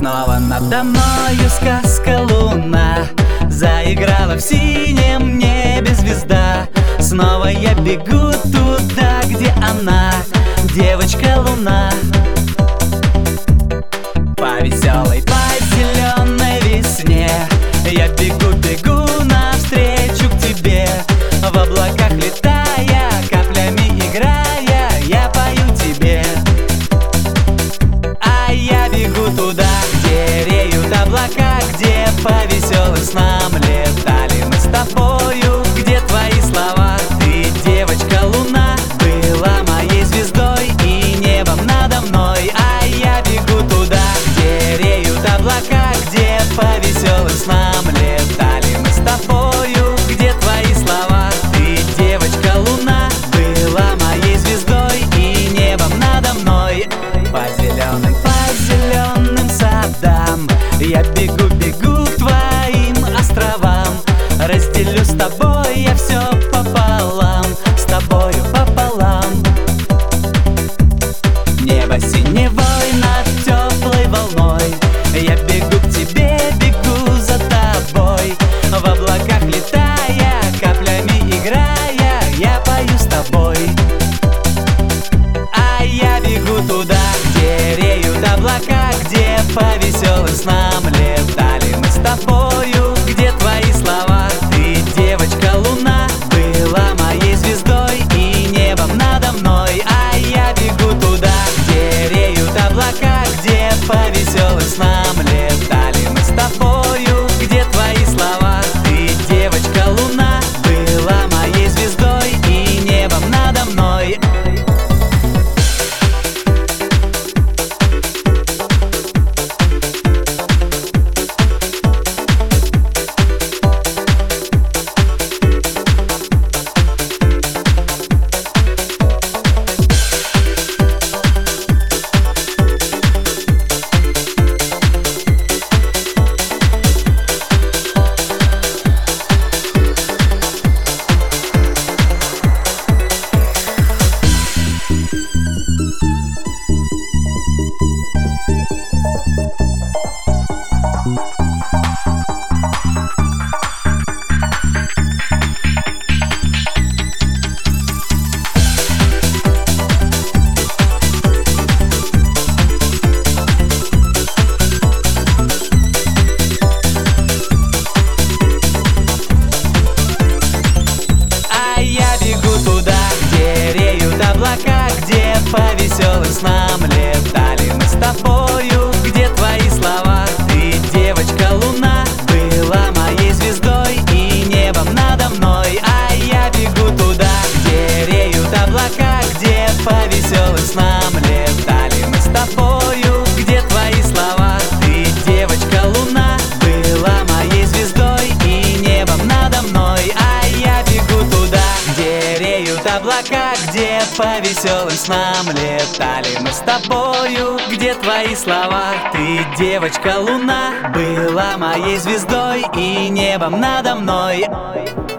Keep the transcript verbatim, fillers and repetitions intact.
Снова надо мною сказка луна, заиграла в синем небе звезда. Снова я бегу туда, где она, девочка луна. По веселой, по зеленой весне я бегу, бегу навстречу к тебе. В облаках летая, каплями играя, я пою тебе. А я бегу туда, где реют облака, где по веселым снам летали мы с тобою. Где твои слова, ты, девочка луна, была моей звездой и небом надо мной. А я бегу туда, где реют облака, где по веселым снам летали мы с тобою. Где твои слова, ты, девочка луна, была моей звездой и небом надо мной. По зеленым, по зеленым садам я бегу, бегу к твоим островам. Разделю с тобой я все пополам, с тобою пополам. Небо синевой над теплой волной, я бегу к тебе, бегу за тобой. В облаках летая, каплями играя, я пою с тобой. А я бегу туда, где реют облака, где по веселым снам летали мы с тобою. Где твои слова, ты, девочка луна, была моей звездой и небом надо мной. А я бегу туда, где реют облака, где по веселым снам летали мы с тобою. Где твои слова, ты, девочка луна, была моей звездой и небом надо мной. Где по веселым снам летали мы с тобою. Где твои слова, ты, девочка луна, была моей звездой и небом надо мной. А я бегу туда, где реют облака, где по веселым снам летали мы с тобою. Где твои слова, ты, девочка луна, была моей звездой и небом надо мной. А я бегу туда, где реют облака, где по веселым снам летали мы с тобою. Где твои слова, ты, девочка луна, была моей звездой и небом надо мной.